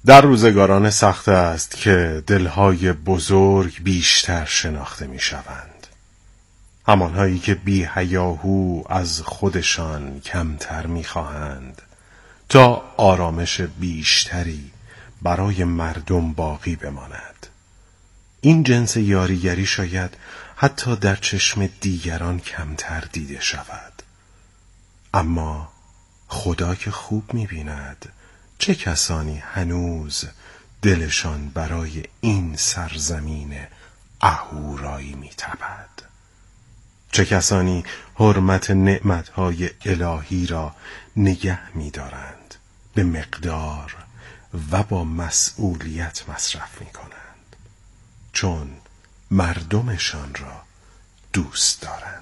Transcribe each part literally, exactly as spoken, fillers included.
در روزگاران سخت است که دلهای بزرگ بیشتر شناخته می شوند. همانهایی که بی هیاهو از خودشان کمتر می خواهند تا آرامش بیشتری برای مردم باقی بماند. این جنس یاریگری شاید حتی در چشم دیگران کمتر دیده شود، اما خدا که خوب می بیند چه کسانی هنوز دلشان برای این سرزمین اهورایی می تپد، چه کسانی حرمت نعمتهای الهی را نگه می دارند، به مقدار و با مسئولیت مصرف می کنند، چون مردمشان را دوست دارند.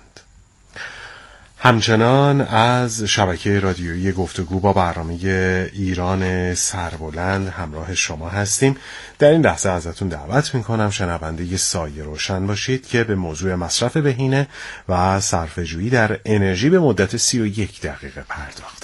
همچنان از شبکه رادیویی گفتگو با برنامه ایران سربلند همراه شما هستیم. در این لحظه ازتون دعوت میکنم شنونده سایه روشن باشید که به موضوع مصرف بهینه و صرفه‌جویی در انرژی به مدت سی و یک دقیقه پرداخته.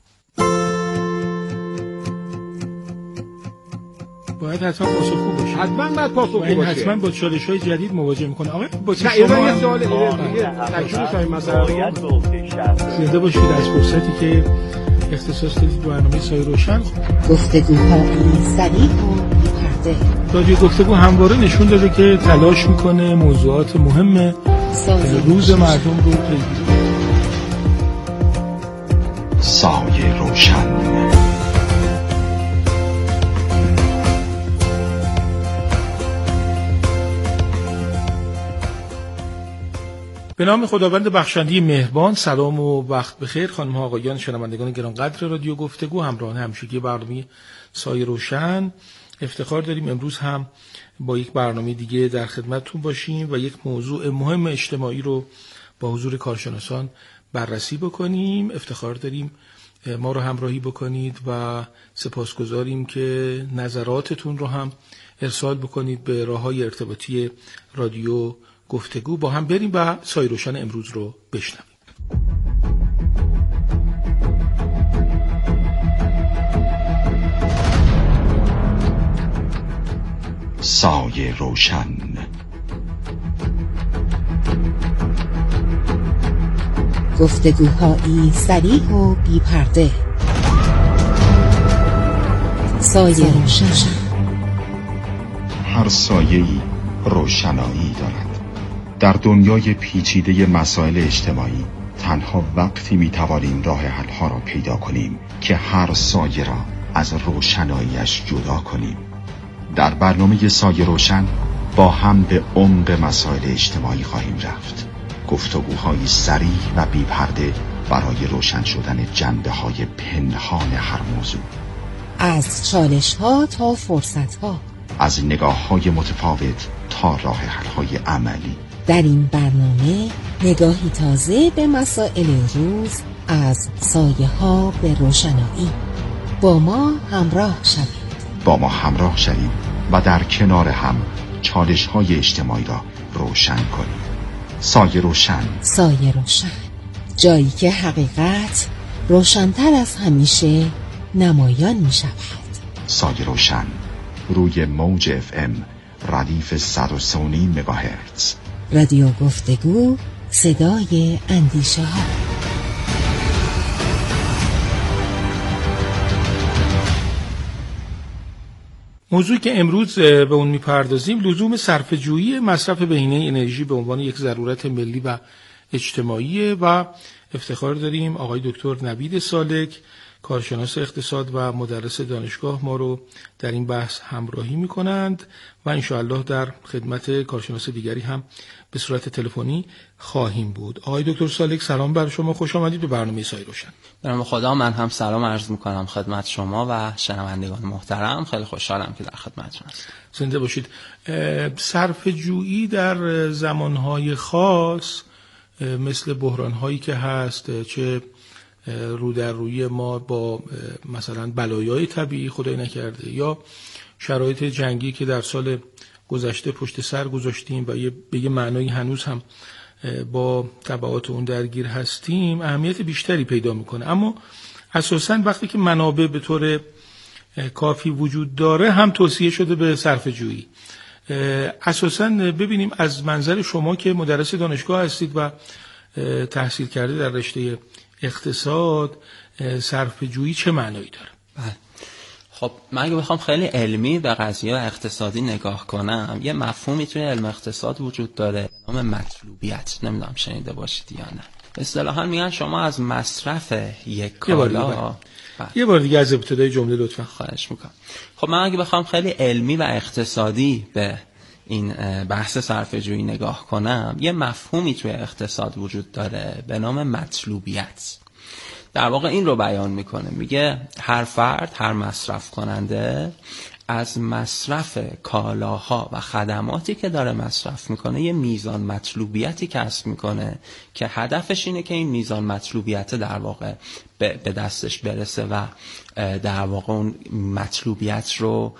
باید حتما پاسخگو باشه. حتما باید پاسخگو باشه. حتما با چالش‌های جدید مواجه میکنه. آقا با نه اینا یه سوال دیگه تکمیل سای مسئله زنده باشید از فرصتی که اختصاص دادید برنامه سایه روشن. گفتگوهای سریع و بی‌پرده. رادیو گفتگو همواره نشون داده که تلاش میکنه موضوعات مهم روز مردم رو پیگیری کنه. سایه روشن. به نام خداوند بخشنده مهربان. سلام و وقت بخیر خانم ها آقایان شنوندگان گرانقدر رادیو گفتگو، همراهان همیشگی برنامه سایه روشن. افتخار داریم امروز هم با یک برنامه دیگه در خدمتتون باشیم و یک موضوع مهم اجتماعی رو با حضور کارشناسان بررسی بکنیم. افتخار داریم ما رو همراهی بکنید و سپاسگزاریم که نظراتتون رو هم ارسال بکنید به راه‌های ارتباطی رادیو گفتگو. با هم بریم و سایه روشن امروز رو بشنویم. سایه روشن. گفتگوهایی سریع و بی پرده. سایه روشن. هر سایه‌ای روشنایی دارد. در دنیای پیچیده مسائل اجتماعی تنها وقتی میتوانیم راه حل‌ها را پیدا کنیم که هر سایه را از روشناییش جدا کنیم. در برنامه سایه روشن با هم به عمق مسائل اجتماعی خواهیم رفت. گفتگوهای سریع و بی پرده برای روشن شدن جنبه‌های پنهان هر موضوع. از چالش‌ها تا فرصت‌ها، از نگاه‌های متفاوت تا راه حل‌های عملی. در این برنامه نگاهی تازه به مسائل روز از سایه ها به روشنایی. با ما همراه شوید. با ما همراه شوید و در کنار هم چالش های اجتماعی را روشن کنیم. سایه روشن. سایه روشن. جایی که حقیقت روشن‌تر از همیشه نمایان می شود. سایه روشن روی موج اف ام ردیف صد و سه و نیم مگاهرتز. رادیو گفتگو، صدای اندیشه ها. موضوعی که امروز به اون میپردازیم لزوم صرفه‌جویی مصرف بهینه انرژی به عنوان یک ضرورت ملی و اجتماعی و افتخار داریم آقای دکتر نوید سالک، کارشناس اقتصاد و مدرس دانشگاه، ما رو در این بحث همراهی میکنند و انشاءالله در خدمت کارشناس دیگری هم به صورت تلفنی خواهیم بود. آقای دکتر سالک سلام بر شما، خوش آمدید به برنامه سایه روشن. به نام خدا، من هم سلام عرض میکنم خدمت شما و شنوندگان محترم. خیلی خوشحالم که در خدمتتون هستم. زنده باشید. صرفه‌جویی در زمانهای خاص مثل بحران‌هایی که هست، چه رو در روی ما با مثلا بلایای طبیعی خدای نکرده یا شرایط جنگی که در سال گذشته پشت سر گذاشتیم و به یه معنایی هنوز هم با تبعات اون درگیر هستیم، اهمیت بیشتری پیدا میکنه. اما اساساً وقتی که منابع به طور کافی وجود داره هم توصیه شده به صرفه جویی. اساساً ببینیم از منظر شما که مدرس دانشگاه هستید و تحصیل کرده در رشته اقتصاد، صرفه جویی چه معنایی داره؟ بله. خب من اگه بخوام خیلی علمی به قضیه اقتصادی نگاه کنم، یه مفهومی توی علم اقتصاد وجود داره به نام مطلوبیت. نمیدونم شنیده باشید یا نه. اصطلاحاً میگن شما از مصرف یک کالا یه بار دیگه از ابتدای جمله لطفا. خواهش میکنم. خب من اگه بخوام خیلی علمی و اقتصادی به این بحث صرفه جویی نگاه کنم، یه مفهومی توی اقتصاد وجود داره به نام مطلوبیت. در واقع این رو بیان میکنه، میگه هر فرد، هر مصرف کننده از مصرف کالاها و خدماتی که داره مصرف میکنه یه میزان مطلوبیتی کسب میکنه که هدفش اینه که این میزان مطلوبیت در واقع به دستش برسه و در واقع اون مطلوبیت رو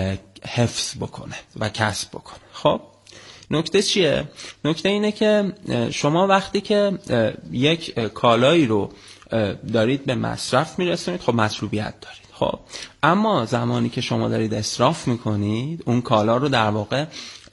حفظ بکنه و کسب بکنه. خب نکته چیه؟ نکته اینه که شما وقتی که یک کالایی رو دارید به مصرف میرسونید، خب مطلوبیت دارید. خب اما زمانی که شما دارید اسراف میکنید، اون کالا رو در واقع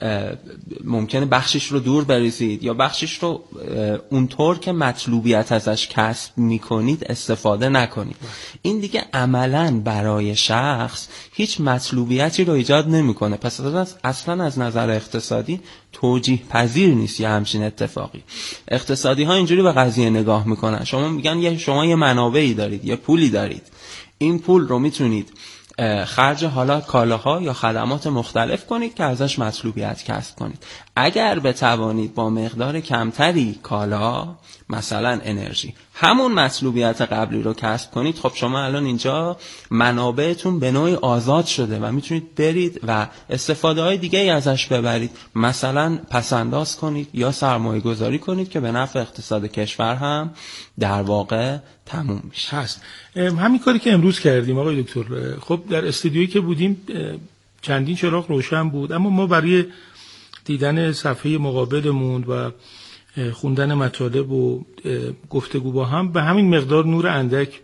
ممکنه بخشش رو دور بریزید یا بخشش رو اونطور که مطلوبیت ازش کسب میکنید استفاده نکنید. این دیگه عملاً برای شخص هیچ مطلوبیتی رو ایجاد نمیکنه. پس اصلا از نظر اقتصادی توجیه پذیر نیست یه همچین اتفاقی. اقتصادی ها اینجوری به قضیه نگاه میکنن، شما میگن یه شما یه منابعی دارید، یه پولی دارید، این پول رو میتونید خرج حالا کالاها یا خدمات مختلف کنید که ازش مطلوبیت کسب کنید. اگر بتوانید با مقدار کمتری کالا، مثلا انرژی، همون مطلوبیت قبلی رو کسب کنید، خب شما الان اینجا منابعتون به نوعی آزاد شده و میتونید برید و استفاده های دیگه ای ازش ببرید. مثلا پسنداز کنید یا سرمایه گذاری کنید که به نفع اقتصاد کشور هم در واقع تموم میشه. هست همین کاری که امروز کردیم آقای دکتر. خب در استودیویی که بودیم چندین چراغ روشن بود، اما ما برای دیدن صفحه مقابلمون و خوندن مطالب و گفتگو با هم به همین مقدار نور اندک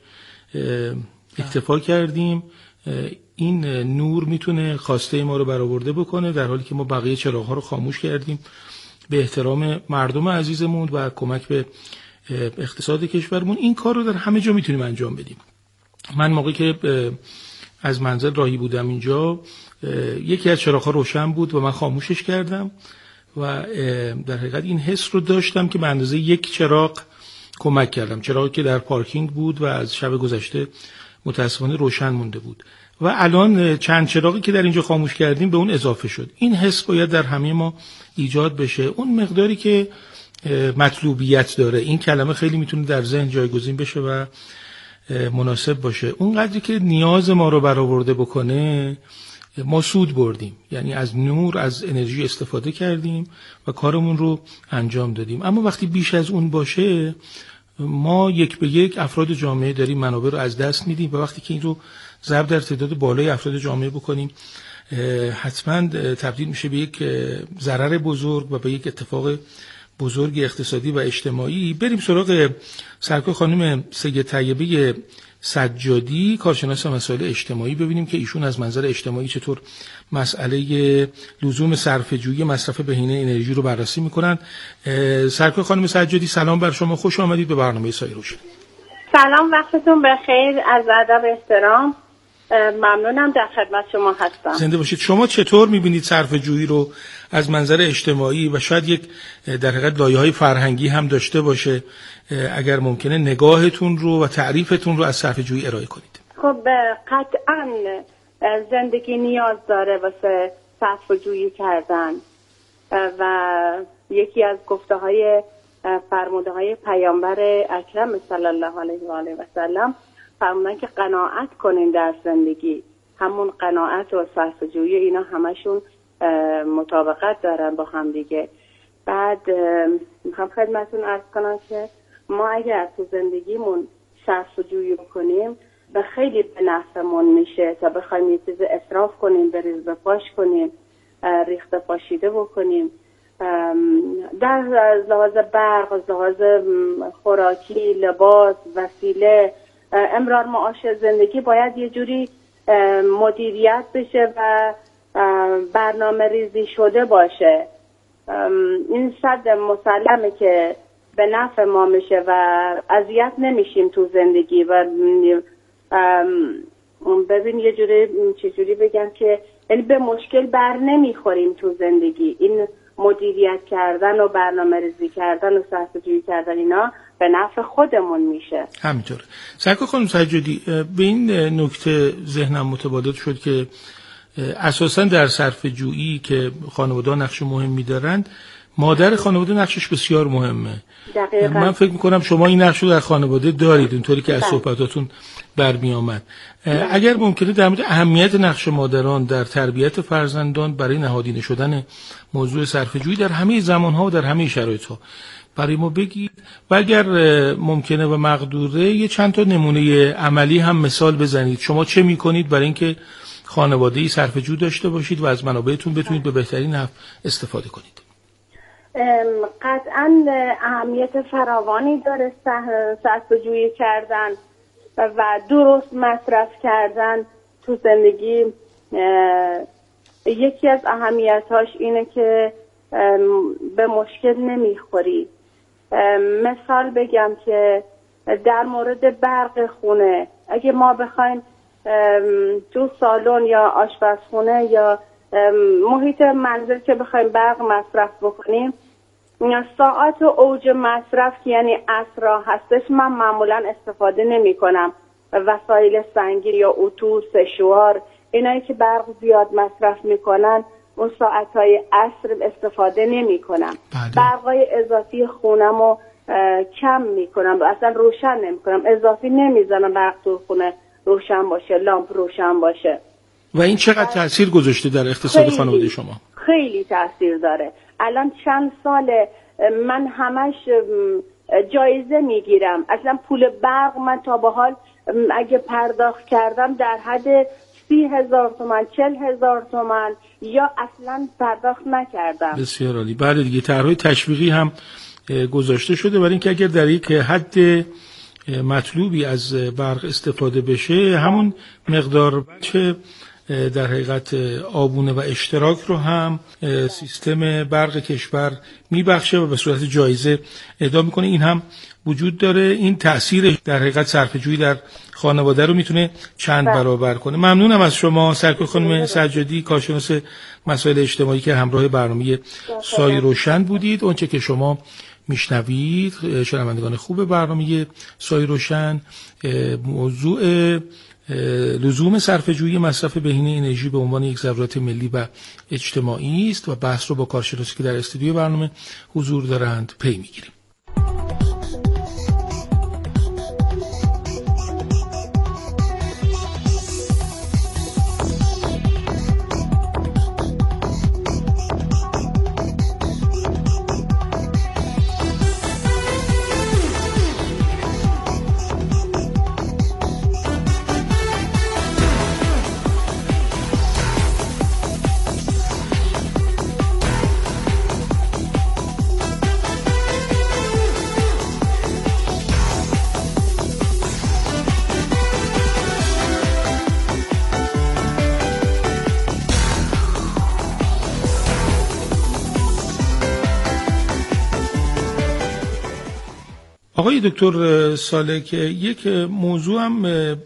اکتفا کردیم. این نور میتونه خواسته ما رو برآورده بکنه، در حالی که ما بقیه چراغ‌ها رو خاموش کردیم به احترام مردم عزیزمون و کمک به اقتصاد کشورمون. این کار رو در همه جا میتونیم انجام بدیم. من موقعی که از منزل راهی بودم اینجا، یکی از چراغ‌ها روشن بود و من خاموشش کردم و در حقیقت این حس رو داشتم که به اندازه یک چراغ کمک کردم. چراغی که در پارکینگ بود و از شب گذشته متاسفانه روشن مونده بود و الان چند چراغی که در اینجا خاموش کردیم به اون اضافه شد. این حس باید در همه ما ایجاد بشه. اون مقداری که مطلوبیت داره، این کلمه خیلی میتونه در ذهن جایگزین بشه و مناسب باشه. اون قدری که نیاز ما رو برآورده بکنه ما سود بردیم، یعنی از نور، از انرژی استفاده کردیم و کارمون رو انجام دادیم. اما وقتی بیش از اون باشه، ما یک به یک افراد جامعه داریم منابع رو از دست میدیم و وقتی که این رو ضرب در تعداد بالای افراد جامعه بکنیم، حتما تبدیل میشه به یک ضرر بزرگ و به یک اتفاق بزرگ اقتصادی و اجتماعی. بریم سراغ سرکار خانم سید طیبه سجادی، کارشناس مسائل اجتماعی، ببینیم که ایشون از منظر اجتماعی چطور مسئله لزوم صرفه‌جویی مصرف بهینه انرژی رو بررسی میکنن. سرکار خانم سجادی سلام بر شما، خوش آمدید به برنامه سایه روشن. سلام، وقتتون بخیر، از ادب احترام ممنونم، در خدمت شما هستم. زنده باشید. شما چطور میبینید صرفه‌جویی رو از منظر اجتماعی و شاید یک در حقیقت لایه‌های فرهنگی هم داشته باشه؟ اگر ممکنه نگاهتون رو و تعریفتون رو از صرفه‌جویی ارائه کنید. خب قطعاً زندگی نیاز داره واسه صرفه‌جویی کردن و یکی از گفته‌های فرموده‌های پیامبر اکرم صلی الله علیه و آله و سلم فرمودن که قناعت کنین در زندگی. همون قناعت و صرفه‌جویی اینا همشون مطابقت دارن با هم دیگه. بعد میخوام خدمتتون عرض کنم که ما اگر تو زندگیمون صرفه‌جویی بکنیم به خیلی به نفعمون میشه تا بخوایم یه چیز اسراف کنیم، بریز به پاش کنیم، ریخته پاشیده بکنیم. در لحاظ برق، لحاظ خوراکی، لباس، وسیله، امرار معاش زندگی باید یه جوری مدیریت بشه و برنامه ریزی شده باشه. این صد مسلمه که به نفع ما میشه و اذیت نمیشیم تو زندگی. و ببین یه جوری چجوری بگم که یعنی به مشکل بر نمیخوریم تو زندگی. این مدیریت کردن و برنامه ریزی کردن و صرفه‌جویی کردن اینا به نفع خودمون میشه. همینطور. سرکار خانم سجادی، به این نکته ذهنم متبادر شد که اساساً در صرفه‌جویی که خانواده نقش مهمی دارند، مادر خانواده نقشش بسیار مهمه. دقیقاً. من فکر میکنم شما این نقش رو در خانواده دارید اونطوری که از صحبتاتون برمی آمد. اگر ممکنه در مورد اهمیت نقش مادران در تربیت فرزندان برای نهادینه شدن موضوع صرفه‌جویی در همه زمانها و در همه شرایطها برای ما بگید و اگر ممکنه و مقدوره یه چند تا نمونه عملی هم مثال بزنید. شما چه میکنید برای اینکه خانواده‌ای صرفه‌جو داشته باشید و از منابعتون بتونید به بهترین نحو استفاده کنید؟ قطعاً اهمیت فراوانی داره صرفه‌جویی کردن و درست مصرف کردن تو زندگی. یکی از اهمیتاش اینه که به مشکل نمیخوری. مثال بگم که در مورد برق خونه، اگه ما بخوایم تو سالن یا آشپزخونه یا محیط منزل که بخوایم برق مصرف بکنیم، ساعت اوج مصرف که یعنی عصرها هستش، من معمولا استفاده نمی کنم. وسایل سنگی یا اتو، سشوار، اینایی که برق زیاد مصرف میکنن اون ساعتهای عصر استفاده نمی کنم. برقای اضافی خونمو کم میکنم، اصلا روشن نمی کنم، اضافی نمیزنم برق تو خونه روشن باشه، لامپ روشن باشه. و این چقدر تأثیر گذاشته در اقتصاد خانواده شما؟ خیلی تأثیر داره. الان چند ساله من همش جایزه میگیرم. اصلا پول برق من تا به حال اگه پرداخت کردم در حد سی هزار تومن، چل هزار تومن یا اصلا پرداخت نکردم. بسیار عالی. بله دیگه، طرح‌های تشویقی هم گذاشته شده برای اینکه اگر در یک حد مطلوبی از برق استفاده بشه، همون مقدار بچه در حقیقت آبونه و اشتراک رو هم سیستم برق کشور میبخشه و به صورت جایزه اهدا میکنه. این هم وجود داره. این تأثیر در حقیقت صرفه‌جویی در خانواده رو میتونه چند برابر کنه. ممنونم از شما سرکار خانم سجادی، کارشناس مسائل اجتماعی که همراه برنامه سایه روشن بودید. اونچه که شما میشنوید شنوندگان خوب برنامه سایه روشن، موضوع لزوم صرفه‌جویی مصرف بهینه انرژی به عنوان یک ضرورت ملی و اجتماعی است و بحث رو با کارشناسی که در استودیو برنامه حضور دارند پی میگیریم. آقای دکتر سالک، یک موضوع هم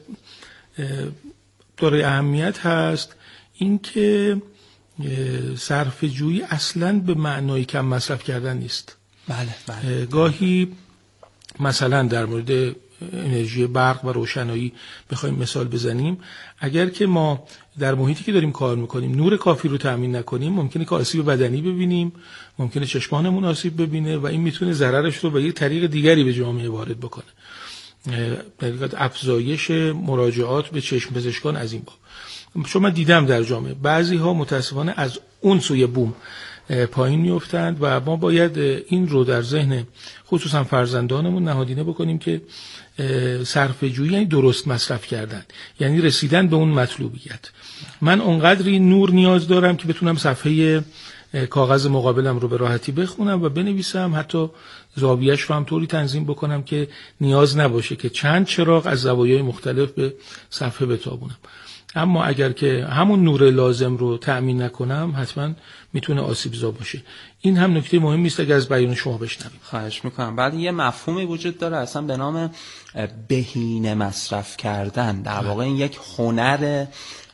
داره اهمیت هست، این که صرفه‌جویی اصلاً به معنای کم مصرف کردن نیست. بله بله. گاهی مثلا در مورد انرژی برق و روشنایی بخوایم مثال بزنیم، اگر که ما در محیطی که داریم کار میکنیم نور کافی رو تأمین نکنیم، ممکنه که آسیب بدنی ببینیم، ممکنه چشمانمون آسیب ببینه و این میتونه ضررش رو به یک طریق دیگری به جامعه وارد بکنه. در حقیقت افزایش مراجعات به چشم پزشکان از این باب. شما دیدم در جامعه بعضی ها متاسفانه از اون سوی بوم پایین میافتند و ما باید این رو در ذهن خصوصا فرزندانمون نهادینه بکنیم که صرفه‌جویی یعنی درست مصرف کردن، یعنی رسیدن به اون مطلوبیت. من اونقدری نور نیاز دارم که بتونم صفحه کاغذ مقابلم رو به راحتی بخونم و بنویسم، حتی زاویه‌اش رو هم طوری تنظیم بکنم که نیاز نباشه که چند چراغ از زوایای مختلف به صفحه بتابونم. اما اگر که همون نور لازم رو تأمین نکنم حتما میتونه آسیب‌زا باشه. این هم نکته مهمی است اگر از بیان شما بشنویم. خواهش میکنم. بعد یه مفهومی وجود داره اصلا به نام بهینه مصرف کردن. در واقع این یک هنر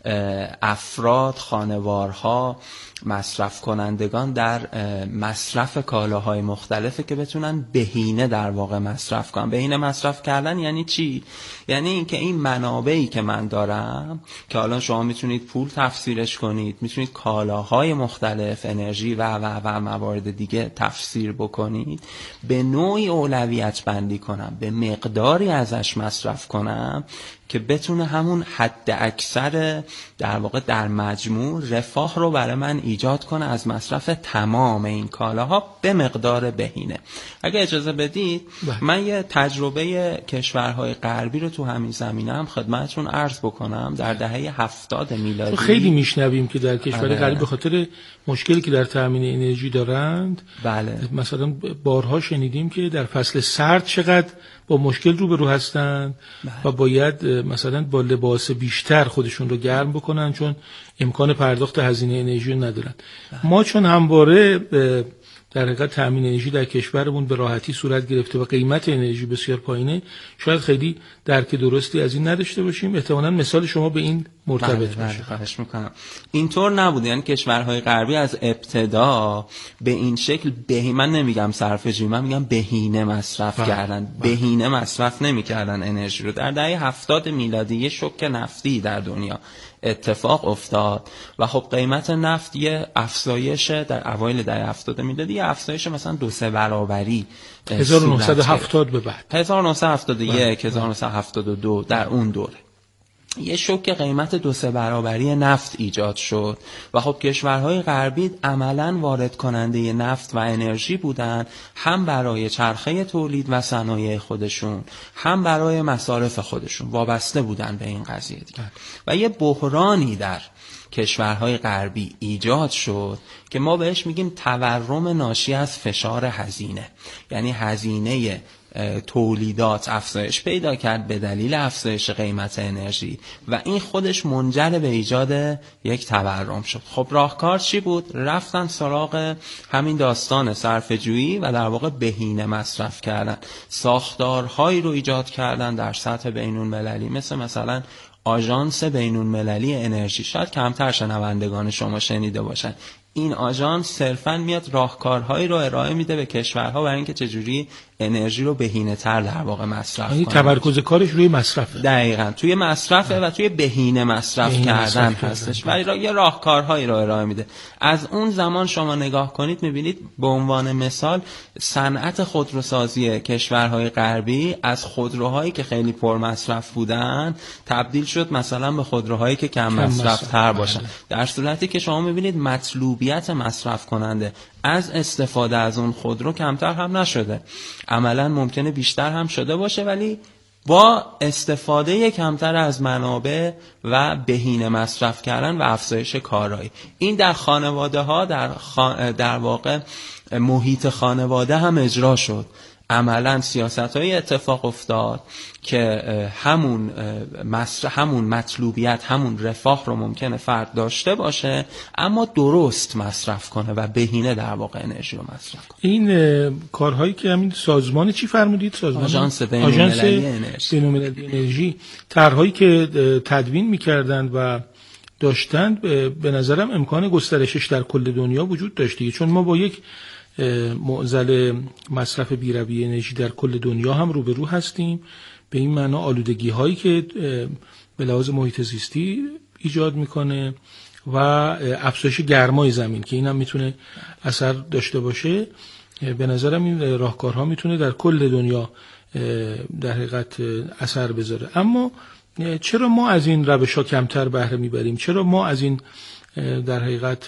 افراد، خانوارها، مصرف کنندگان در مصرف کالاهای مختلفه که بتونن بهینه در واقع مصرف کنن. بهینه مصرف کردن یعنی چی؟ یعنی اینکه این منابعی که من دارم که حالا شما میتونید پول تفسیرش کنید، میتونید کالاهای مختلف، انرژی و و و موارد دیگه تفسیر بکنید، به نوعی اولویت بندی کنم، به مقداری ازش مصرف کنم که بتونه همون حد اکثر در واقع در مجموع رفاه رو برای من ایجاد کنه از مصرف تمام این کالاها به مقدار بهینه. اگه اجازه بدید بله. من یه تجربه کشورهای غربی رو تو همین زمینه هم خدمتتون عرض بکنم. در دهه هفتاد میلادی خیلی میشنویم که در کشورهای غربی به خاطر مشکلی که در تامین انرژی دارند بله. مثلا بارها شنیدیم که در فصل سرد چقدر با مشکل روبرو هستند و باید مثلا با لباس بیشتر خودشون رو گرم بکنن چون امکان پرداخت هزینه انرژی رو ندارن. ما چون همواره در حقیقت تامین انرژی در کشورمون به راحتی صورت گرفته و قیمت انرژی بسیار پایینه، شاید خیلی درک درستی از این نداشته باشیم. احتمالاً مثال شما به این مرتبط باشه. خواهش میکنم. اینطور نبود، یعنی کشورهای غربی از ابتدا به این شکل بهینه، من نمیگم صرفه‌جویی، من میگم بهینه مصرف کردن. بهینه مصرف نمیکردن انرژی رو. در دهه هفتاد میلادی یه شوک نفتی در دنیا اتفاق افتاد و خب قیمت نفت یه افزایش در اوایل دهه هفتاد میلادی یه افزایش مثلا دو سه برابری هزار و نهصد و هفتاد به بعد هزار و نهصد و هفتاد و یک هزار و نهصد و هفتاد و دو در اون دوره یه شوک قیمت دو سه برابری نفت ایجاد شد و خب کشورهای غربی عملاً وارد کننده نفت و انرژی بودن، هم برای چرخه تولید و صنایع خودشون هم برای مصارف خودشون وابسته بودن به این قضیه دیگه. و یه بحرانی در کشورهای غربی ایجاد شد که ما بهش میگیم تورم ناشی از فشار هزینه. یعنی هزینه تولیدات افزایش پیدا کرد به دلیل افزایش قیمت انرژی و این خودش منجر به ایجاد یک تورم شد. خب راهکار چی بود؟ رفتن سراغ همین داستان صرفه‌جویی و در واقع بهینه مصرف کردن. ساختارهایی رو ایجاد کردن در سطح بین‌المللی، مثل مثلا آژانس بین‌المللی انرژی. شاید کمتر شنوندگان شما شنیده باشن. این آژانس صرفاً میاد راهکارهایی رو ارائه میده به کشورها برای اینکه چجوری انرژی رو بهینه‌تر در واقع مصرف کنن. تمرکز کارش روی مصرفه. دقیقاً توی مصرفه و توی بهینه مصرف بهینه کردن مصرف هستش و را... یه راهکارهایی رو ارائه میده. از اون زمان شما نگاه کنید میبینید به عنوان مثال صنعت خودروسازی کشورهای غربی از خودروهایی که خیلی پرمصرف بودن تبدیل شد مثلا به خودروهایی که کم, کم مصرف تر باشن. در صورتی که شما میبینید مطلوبیت مصرف کننده از استفاده از اون خودرو کمتر هم نشده، عملا ممکنه بیشتر هم شده باشه، ولی با استفاده کمتر از منابع و بهینه مصرف کردن و افزایش کارایی. این در خانواده ها در, خان... در واقع محیط خانواده هم اجرا شد. عملا سیاست‌های اتفاق افتاد که همون مصرف، همون مطلوبیت، همون رفاه رو ممکنه فرد داشته باشه اما درست مصرف کنه و بهینه در واقع انرژی رو مصرف کنه. این کارهایی که همین سازمان چی فرمودید؟ سازمان آژانس بین‌المللی انرژی. بین‌المللی انرژی طرحهایی که تدوین می‌کردند و داشتند به نظرم امکان گسترشش در کل دنیا وجود داشته، چون ما با یک معضل مصرف بی‌رویه انرژی در کل دنیا هم روبرو هستیم. به این معنا آلودگی هایی که به لحاظ محیط زیستی ایجاد میکنه و افزایش گرمای زمین که این هم میتونه اثر داشته باشه. به نظرم این راهکارها میتونه در کل دنیا در حقیقت اثر بذاره. اما چرا ما از این روش‌ها کمتر بهره میبریم؟ چرا ما از این در حقیقت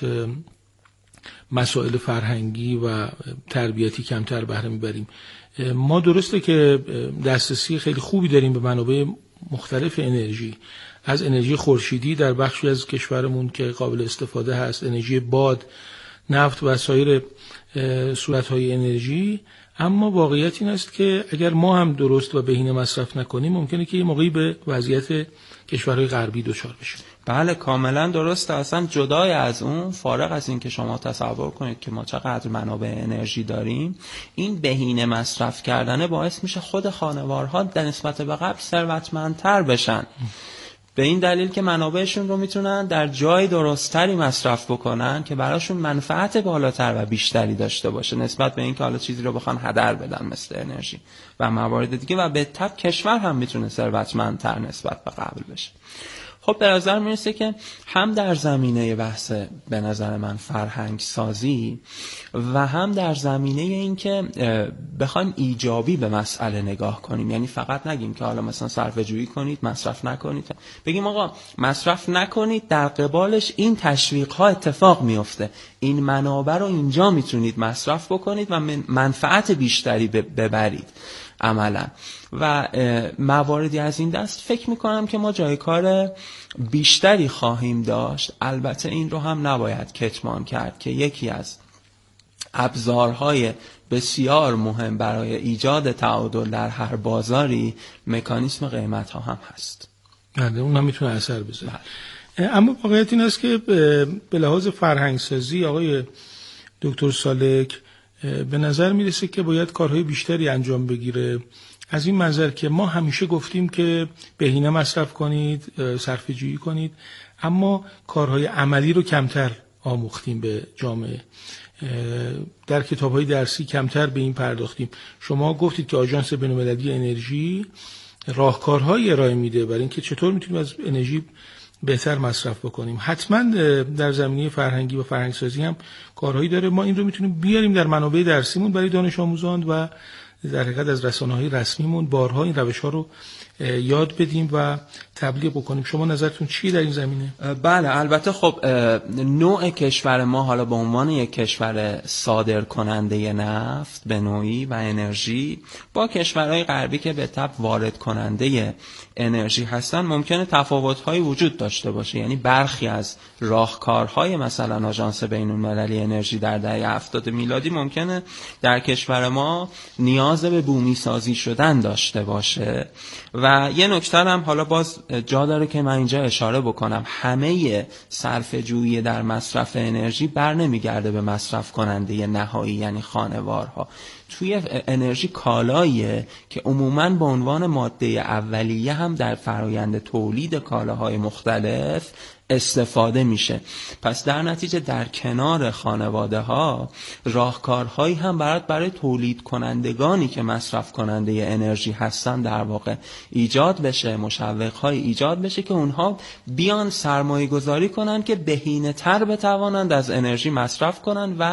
مسائل فرهنگی و تربیتی کمتر بهره میبریم؟ ما درسته که دسترسی خیلی خوبی داریم به منابع مختلف انرژی، از انرژی خورشیدی در بخشی از کشورمون که قابل استفاده هست، انرژی باد، نفت و سایر صورت‌های انرژی، اما واقعیت این است که اگر ما هم درست و بهینه مصرف نکنیم ممکنه که یه موقعی به وضعیت کشورهای غربی دچار بشیم. بله کاملا درسته. اصلا جدای از اون، فارغ از این که شما تصور کنید که ما چقدر منابع انرژی داریم، این بهینه مصرف کردن باعث میشه خود خانوارها در نسبت به قبل ثروتمندتر بشن، به این دلیل که منابعشون رو میتونن در جای درستری مصرف بکنن که براشون منفعت بالاتر و بیشتری داشته باشه نسبت به این که حالا چیزی رو بخوان هدر بدن مثل انرژی و موارد دیگه، و به تبع کشور هم میتونه ثروتمندتر نسبت به قبل بشه. خب به نظر میرسه که هم در زمینه بحث به نظر من فرهنگ سازی و هم در زمینه این که بخوایم ایجابی به مسئله نگاه کنیم، یعنی فقط نگیم که حالا مثلا صرفه جویی کنید مصرف نکنید، بگیم آقا مصرف نکنید، در قبالش این تشویق ها اتفاق میفته، این منابع رو اینجا میتونید مصرف بکنید و منفعت بیشتری ببرید عملا. و مواردی از این دست فکر میکنم که ما جای کار بیشتری خواهیم داشت. البته این رو هم نباید کتمان کرد که یکی از ابزارهای بسیار مهم برای ایجاد تعادل در هر بازاری مکانیسم قیمت ها هم هست. بله اون هم میتونه اثر بذاره. اما واقعیت این است که به لحاظ فرهنگ سازی آقای دکتر سالک به نظر میرسه که باید کارهای بیشتری انجام بگیره، از این منظر که ما همیشه گفتیم که بهینه مصرف کنید، صرفه جویی کنید، اما کارهای عملی رو کمتر آموختیم به جامعه، در کتاب‌های درسی کمتر به این پرداختیم. شما گفتید که آژانس بین‌المللی انرژی راهکارهایی ارائه میده برای اینکه چطور میتونیم از انرژی بهتر مصرف بکنیم. حتما در زمینه فرهنگی و فرهنگسازی هم کارهایی داره. ما این رو میتونیم بیاریم در منابع درسیمون برای دانش آموزان و در حقیقت از رسانه‌های رسمیمون بارها این روش‌ها رو یاد بدیم و تبلیغ بکنیم. شما نظرتون چیه در این زمینه؟ بله البته خب نوع کشور ما حالا به عنوان یک کشور صادر کننده نفت به نوعی و انرژی با کشورهای غربی که به تبع وارد کننده انرژی هستن ممکنه تفاوت‌هایی وجود داشته باشه. یعنی برخی از راهکارهای مثلا آژانس بین‌المللی انرژی در دهه هفتاد میلادی ممکنه در کشور ما نیاز به بومی سازی شدن داشته باشه. و یه نکته هم حالا باز جا داره که من اینجا اشاره بکنم، همه صرفه جویی در مصرف انرژی بر نمیگرده به مصرف کننده نهایی یعنی خانوارها. توی انرژی کالاییه که عموماً به عنوان ماده اولیه هم در فرایند تولید کالاهای مختلف استفاده میشه. پس در نتیجه در کنار خانواده ها راهکارهایی هم برات برای تولید کنندگانی که مصرف کننده انرژی هستن در واقع ایجاد بشه، مشوق‌های ایجاد بشه که اونها بیان سرمایه گذاری کنن که بهینه تر بتوانند از انرژی مصرف کنن و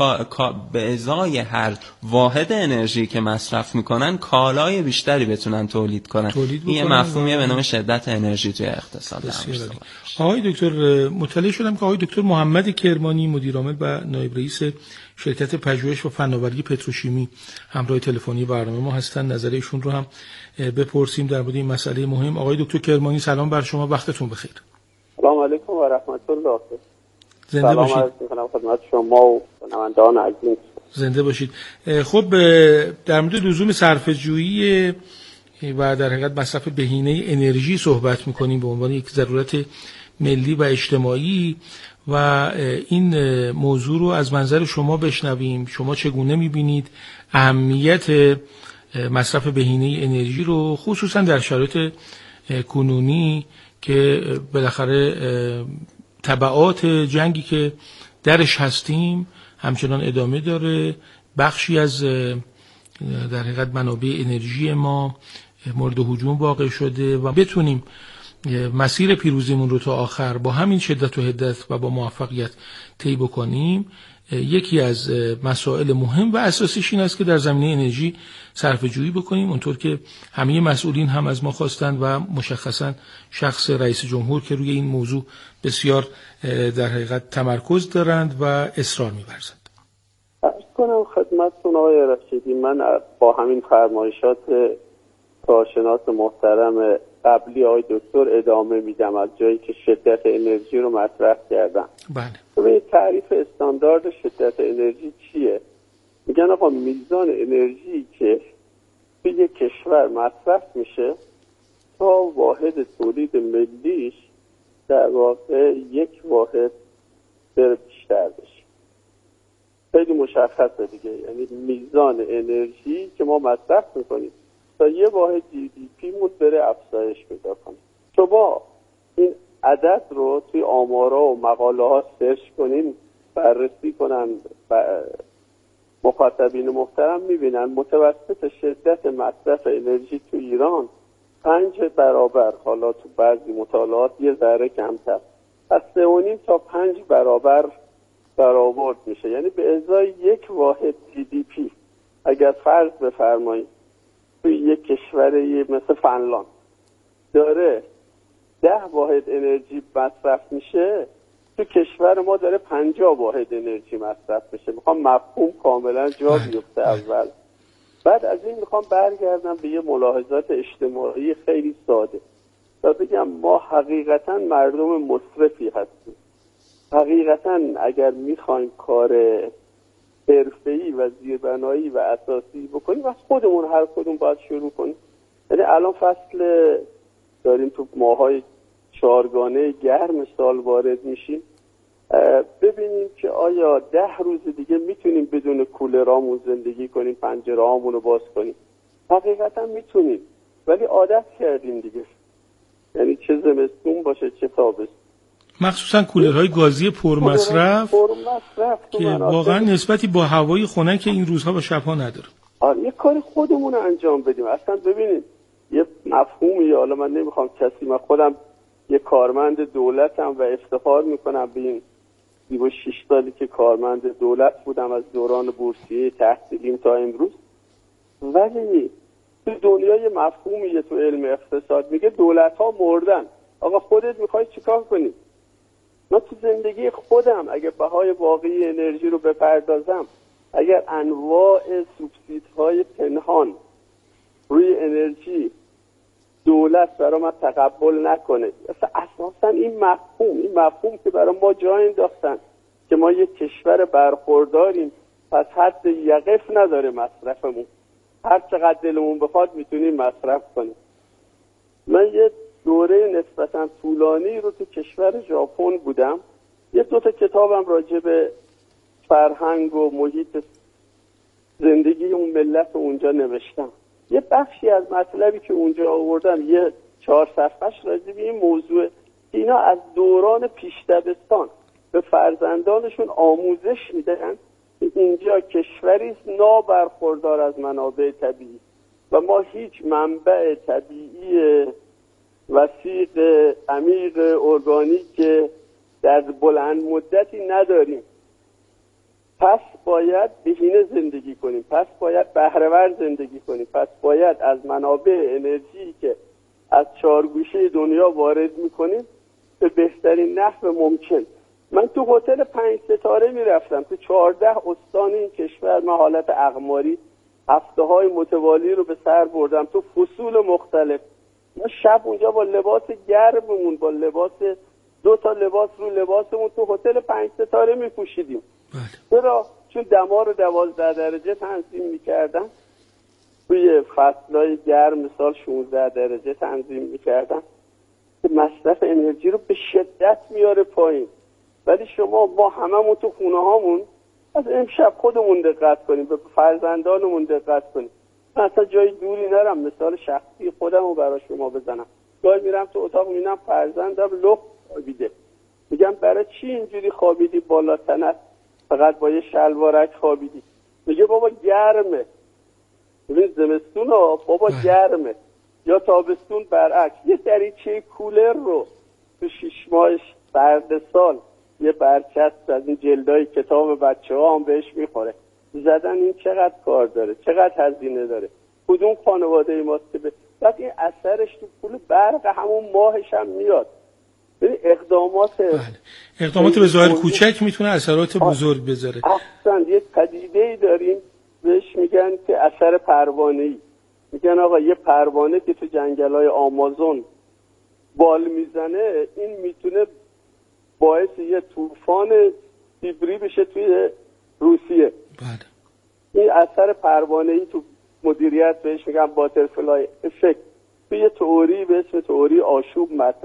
به ازای هر واحد انرژی که مصرف میکنن کالای بیشتری بتونن تولید کنن. این مفهومیه به نام شدت انرژی توی اقتصاد. آقای دکتر مطلع شدم که آقای دکتر محمد کرمانی مدیرعامل و نایب رئیس شرکت پژوهش و فناوری پتروشیمی همراه تلفنی برنامه ما هستن. نظرشون رو هم بپرسیم در مورد این مسئله مهم. آقای دکتر کرمانی سلام بر شما، وقتتون بخیر. سلام علیکم و رحمت الله. زنده سلام باشید. عرض می‌کنم خدمت شما و شنوندگان عزیز. زنده باشید. خب در مورد لزوم صرفه‌جویی و در حقیقت مصرف بهینه انرژی صحبت می‌کنیم به عنوان یک ضرورت ملی و اجتماعی و این موضوع رو از منظر شما بشنویم. شما چگونه می‌بینید اهمیت مصرف بهینه انرژی رو خصوصا در شرایط کنونی که بالاخره تبعات جنگی که درش هستیم همچنان ادامه داره، بخشی از در حقیقت منابع انرژی ما مورد هجوم واقع شده و بتونیم مسیر پیروزیمون رو تا آخر با همین شدت و حدت و با موفقیت طی بکنیم. یکی از مسائل مهم و اساسیش این است که در زمینه انرژی صرفه جویی بکنیم، اونطور که همه مسئولین هم از ما خواستند و مشخصا شخص رئیس جمهور که روی این موضوع بسیار در حقیقت تمرکز دارند و اصرار می‌ورزند. عرض کنم خدمتتون آقای رشیدی، من با همین فرمایشات کارشناس محترم قبلی آقای دکتر ادامه میدم از جایی که شدت انرژی رو مطرح کردم. بله. به تعریف استاندارد شدت انرژی چیه؟ میگن آقا میزان انرژی که توی یک کشور مصرف میشه تا واحد تولید ملیش در واقع یک واحد بره بیشتر بشه. خیلی مشخصه دیگه، یعنی میزان انرژی که ما مصرف میکنیم تا یه واحد جی دی پی مون بره افزایش پیدا کنه. شما این عدد رو توی آمارا و مقاله ها سرچ کنین، بررسی کنن، مخاطبین محترم میبینن متوسط شدت مصرف انرژی تو ایران پنج برابر، حالا تو بعضی مطالعات یه ذره کمتر، از سه و نیم تا پنج برابر برآورد میشه. یعنی به ازای یک واحد جی دی پی اگر فرض بفرمایید توی یک کشوری مثل فنلاند داره ده واحد انرژی مصرف میشه، تو کشور ما داره پنجاه واحد انرژی مصرف میشه. میخوام مفهوم کاملا جا بیفته اول. بعد از این میخوام برگردم به یه ملاحظات اجتماعی خیلی ساده و بگم ما حقیقتا مردم مصرفی هستیم. حقیقتا اگر میخوایم کار حرفه‌ای و زیربنایی و اساسی بکنیم و خودمون هر کدوم باید شروع کنیم. یعنی الان فصل داریم تو ماهای چهارگانه گرم سال وارد میشیم، ببینیم که آیا ده روز دیگه میتونیم بدون کولرامون زندگی کنیم، پنجرهامون رو باز کنیم. حقیقتا میتونیم، ولی عادت کردیم دیگه. یعنی چه زمستون باشه چه تابستون، مخصوصا کولرهای گازی پرمصرف که واقعا نسبتی با هوای خنک این روزها و شبها نداره. آره یه کاری خودمون رو انجام بدیم. اصلا ببینید یه مفهومی، حالا من نمیخوام کسی، من خودم یه کارمند دولتم و افتخار میکنم به این بیست و شش سالی که کارمند دولت بودم از دوران بورسیه تحصیلیم تا امروز. ولی تو دنیای مفهومیه تو علم اقتصاد میگه دولت ها مردن. آقا خودت میخوای چیکار کنی؟ من تو زندگی خودم اگه بهای واقعی انرژی رو بپردازم، اگر انواع سوبسیدهای پنهان روی انرژی دولت برای ما تقبل نکنه، اصلا اساسا این مفهوم این مفهوم که برای ما جا انداختن که ما یک کشور برخورداریم، پس حد یقف نداره مصرفمون، هر چقدر دلمون بخواد میتونیم مصرف کنیم. من یه دوره نسبتا طولانی رو تو کشور ژاپن بودم، یه دو تا کتابم راجع به فرهنگ و محیط زندگی اون ملت اونجا نوشتم. یه بخشی از مطلبی که اونجا آوردم یه چهار صفحه‌اش راجع به این موضوع، اینا از دوران پیش دبستان به فرزندانشون آموزش میدن اینجا کشوری است نابرخوردار از منابع طبیعی و ما هیچ منبع طبیعی وسیق عمیق ارگانیک در بلند مدتی نداریم. پس باید بهینه زندگی کنیم، پس باید بهره‌ور زندگی کنیم، پس باید از منابع انرژی که از چهارگوشه دنیا وارد میکنیم به بهترین نحو ممکن. من تو هتل پنج ستاره میرفتم تو چهارده استان این کشور، من حالت اقماری هفته های متوالی رو به سر بردم تو فصول مختلف. ما شب اونجا با لباس گرممون، با لباس دو تا لباس رو لباسمون تو هتل پنج ستاره میپوشیدیم. چرا؟ چون دما رو دوازده درجه تنظیم میکردن، توی فصلهای گرم سال شانزده درجه تنظیم میکردن که مصرف انرژی رو به شدت میاره پایین. ولی شما ما هممون تو خونه هامون از امشب خودمون دقت کنیم، به فرزندانمون دقت کنیم. من اصلا جای دوری نرم، مثال شخصی خودم رو برای شما بزنم. گاهی میرم تو اتاق میبینم فرزندم لخت خوابیده، میگم برای چی اینجوری خوابیدی بالا تنت، فقط با یه شلوارک خوابیدی؟ میگه بابا گرمه. ببین زمستون ها بابا گرمه، یا تابستون برعکس. یه دریچه کولر رو تو شیش ماهش سرد سال یه برچسب از این جلدای کتاب بچه ها هم بهش میخوره. زدن این چقدر کار داره، چقدر هزینه داره، کدوم خانواده ای ماست که به بعد این اثرش تو پول برق همون ماهش هم میاد. ببین اقدامات بله. اقدامات به ظاهر کوچک میتونه اثرات بزرگ بذاره. اصلا یه پدیده‌ای داریم بهش میگن که اثر پروانه‌ای. میگن آقا یه پروانه که تو جنگل‌های آمازون بال میزنه، این میتونه باعث یه طوفان سیبری بشه توی روسیه. بله. این اثر پروانه‌ای تو مدیریت بهش میگن باترفلای افکت، توی تئوری به اسم تئوری آشوب مطرح